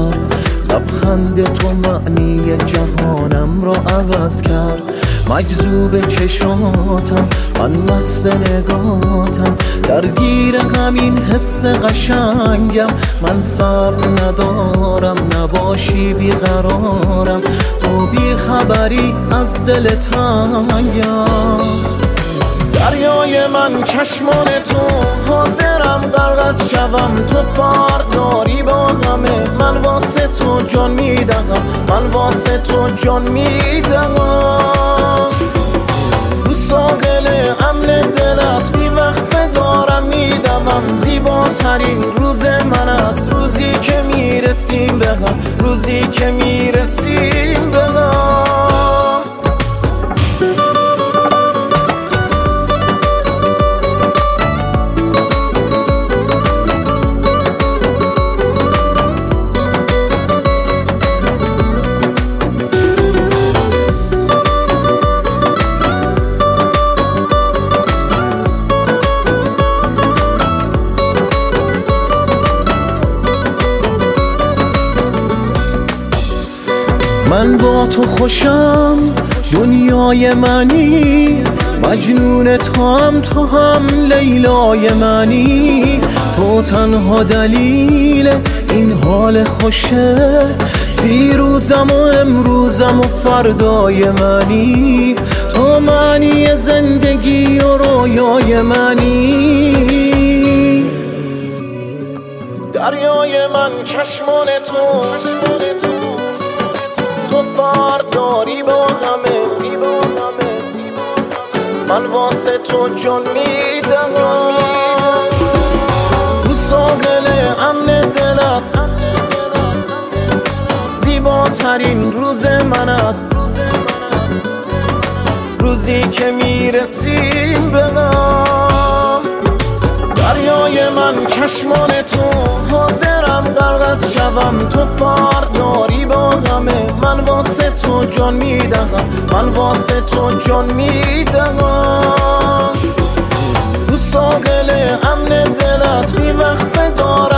کرد، لبخند تو معنی جهانم را عوض کرد. مجذوب چشاتم، من مست نگاتم، درگیر همین حس قشنگم. من صبر ندارم نباشی بیقرارم، تو بی خبری از دل تنگم. دریای من چشمان تو، حاضرم غرقت شوم، تو فرق داری با همه. من واسه تو جان میدهم، من واسه تو جان میدهم. رو ساحل امن دلت بی وقفه دارم میدمم. زیباترین روز من است روزی که میرسیم به هم، روزی که میرسیم به هم. من با تو خوشم، دنیای منی، مجنون تو هم لیلای منی. تو تنها دلیل این حال خوشه، دیروزم و امروزم و فردای منی. تو معنی زندگی و رویای منی. دریای من چشمان تو، تو فرق داری با همه. من واسه تو جان میدم. تو ساحل امن دلت زیباترین روز من است روزی که میرسیم به هم. دریای من چشمان تو، حاضرم غرقت شوم، تو فرق داری با همه. من واسه تو جان میدهم، من واسه تو جان میدهم. تو ساحل امن دلت بی وقفه دارم